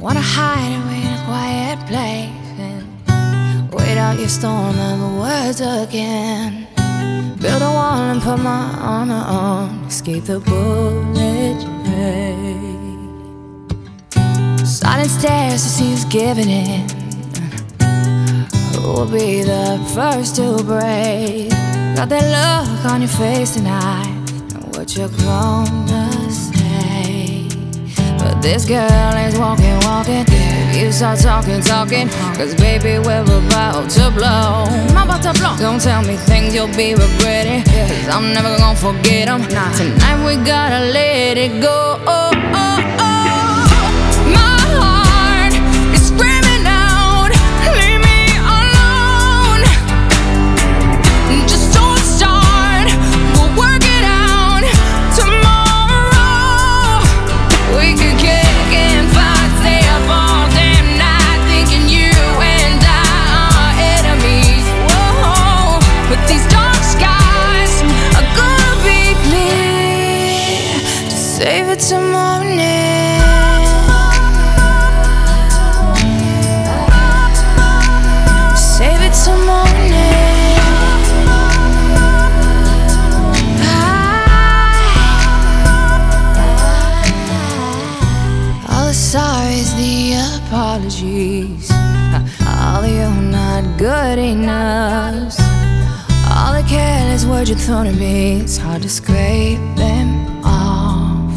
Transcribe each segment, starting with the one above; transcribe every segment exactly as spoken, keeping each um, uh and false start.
Wanna hide away in a quiet place and wait out your storm of words again. Build a wall and put my armor on, escape the bullet rain. Silent stares to see who's giving in. Who will be the first to break? Got that look on your face tonight, and what you're gonna say. But this girl is walking, walking. If you start talking, talking, cause baby we're about to blow. I'm about to blow. Don't tell me things you'll be regretting, cause I'm never gonna forget them. Nah. Tonight we gotta let it go. Oh, oh, oh. My heart is screaming out, leave me alone. Just don't start, we'll work it out tomorrow. We could kick and fight, stay up all damn night, thinking you and I are enemies. Whoa, but these dark skies are gonna be clear. Just save it till morning. Save it till morning. All the sorries, the apologies, all the you're not good enough, all the careless words you thrown at me, it's hard to scrape them off.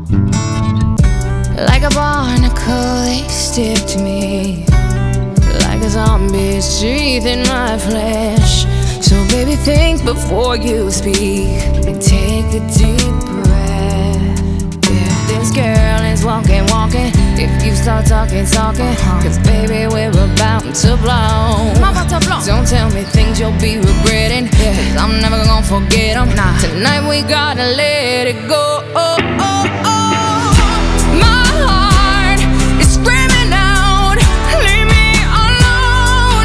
Like a barnacle, they stick to me, like a zombie's teeth in my flesh. So baby, think before you speak, and take a deep breath. Yeah. This girl is walking, walking. If you start talking, talking, cause baby we're about to blow. I'm about to blow. Don't tell me things you'll be regretting, yeah, cause I'm never gonna forget them. Nah. Tonight we gotta let it go. Oh, oh, oh. My heart is screaming out, leave me alone.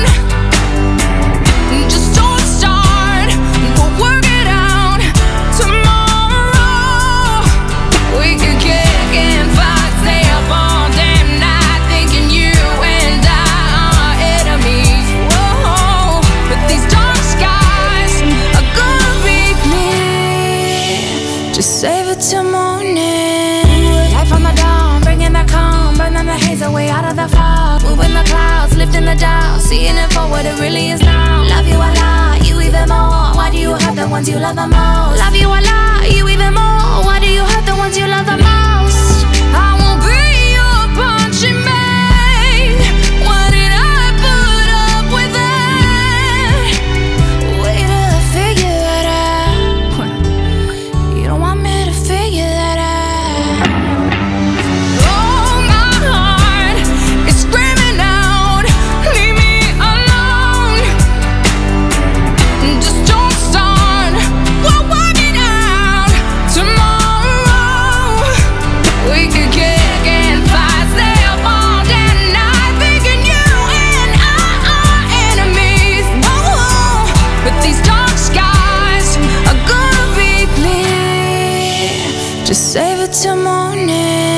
Just don't start, we'll work it out tomorrow. We could kick and fight, stay up all damn night, thinking you and I are enemies. Whoa, but these dark skies are gonna be clear. Just save it till morning. Light from the dawn, bringing the calm, burning the haze away out of the fog, moving the clouds, lifting the dial, seeing it for what it really is now. Love you a lot, you even more. Why do you hurt the ones you love the most? Love you a lot, you even more. Why do you hurt the ones you love the most? I won't be your punching bag. Why did I put up with that? Way to figure it out. You don't want me to figure that out. Oh, my heart is screaming out, leave me alone. Just don't start, we'll work it out tomorrow. We could kick and fight, stay up all damn night, thinking you and I are enemies. Oh, but these dark skies are gonna be clear. Just save it till morning.